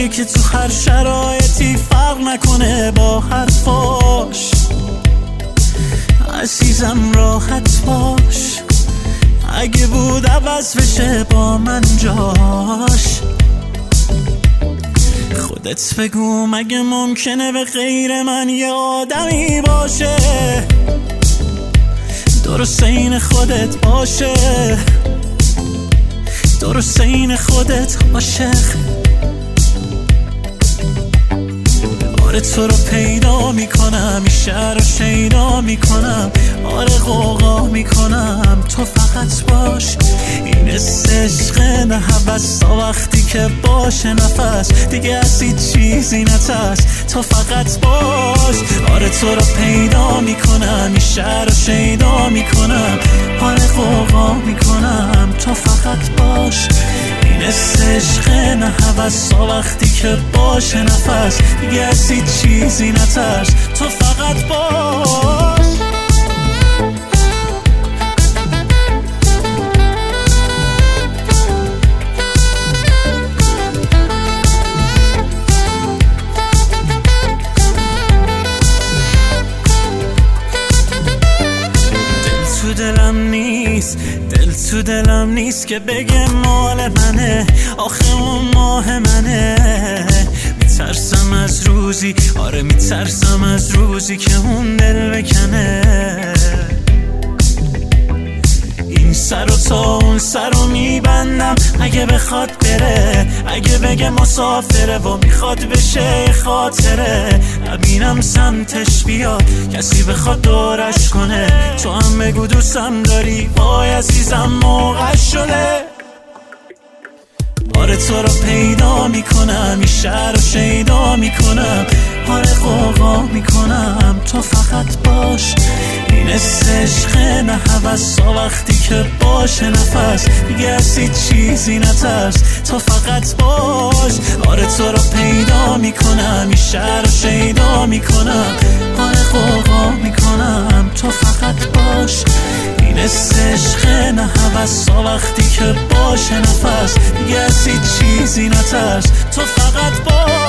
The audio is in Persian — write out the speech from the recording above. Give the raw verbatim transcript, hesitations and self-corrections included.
که تو هر شرایطی فرق نکنه با حرفاش. عزیزم راحت باش، اگه بود عوض بشه با من جاش. خودت بگو مگه ممکنه به غیر من یه آدمی باشه درست این خودت باشه، درست این خودت عاشق. آره تو رو پیدا میکنم، این شهر رو شیدا میکنم، آره غوغا میکنم، تو فقط باش. این عشق نه هوسا، وقتی که باشه نفس دیگه از هیچ چیزی نترس، تو فقط باش. آره تو رو پیدا میکنم، این شهر رو شیدا میکنم، آره غوغا میکنم، تو فقط باش. این عشق نه هوسا، وقتی که باشه نفس دیگه از هیچ چیزی نترس، تو فقط باش. دل تو دلم نیست، دل تو دلم نیست که بگه مال منه، آخه اون ماه منه. میترسم از روزی، آره میترسم از روزی که اون دل بکنه. این سر و تا اون سر رو میبندم اگه بخواد بره، اگه بگه مسافره و میخواد بشه خاطره. نبینم سمتش بیاد کسی بخواد دورش کنه، تو هم بگو دوستم داری، وای عزیزم موقع شده. آره تو رو پیدا میکنم، این شهر رو شیدا میکنم، آره غوغا میکنم، تو فقط باش. این عشق نه هوسا، وقتی که باشه نفس دیگه از هیچ چیزی نترس، تو فقط باش. آره تو رو پیدا میکنم، این شهر رو شیدا میکنم، آره غوغا میکنم، تو فقط باش. این عشق نه هوسا، وقتی که باشه نفس دیگه از هیچ چیزی نترس، تو فقط باش.